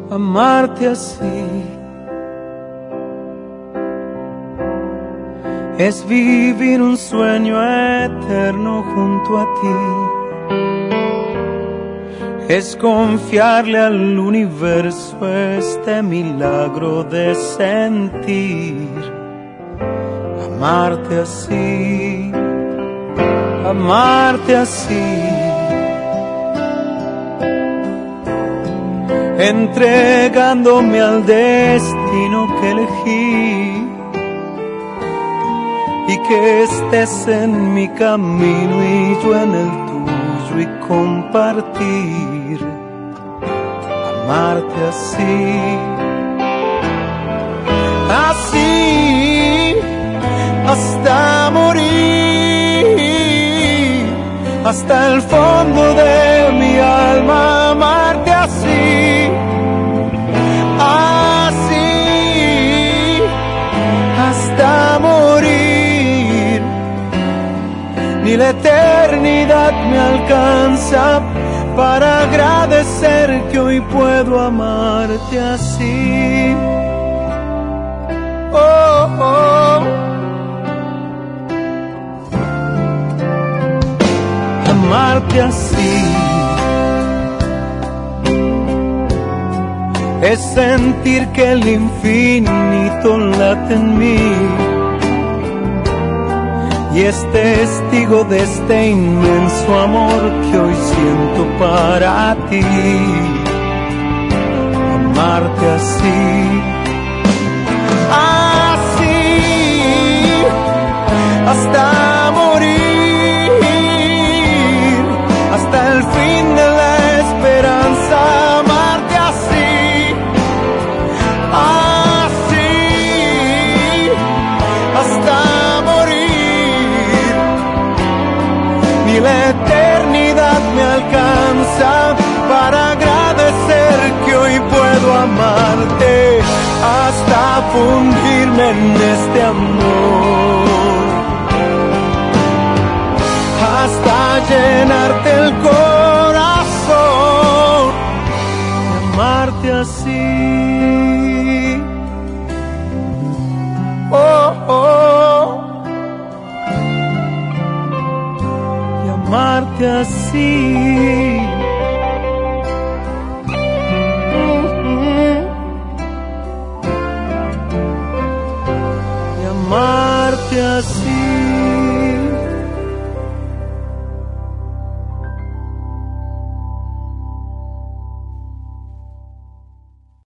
amarte así. Es vivir un sueño eterno junto a ti. Es confiarle al universo este milagro de sentir. Amarte así, amarte así. Entregándome al destino que elegí. Y que estés en mi camino y yo en el tuyo y compartir, amarte así, así, hasta morir, hasta el fondo de mi alma, amarte así, así, hasta morir. Ni la eternidad me alcanza para agradecer que hoy puedo amarte así. Oh, oh. Amarte así es sentir que el infinito late en mí y es testigo de este inmenso amor que hoy siento para ti. Amarte así, así, hasta morir, hasta el fin de la esperanza. Amarte así, así, hasta ni la eternidad me alcanza para agradecer que hoy puedo amarte hasta fundirme en este amor, hasta llenarte el corazón, amarte así. Oh, oh. Amarte así, y amarte así.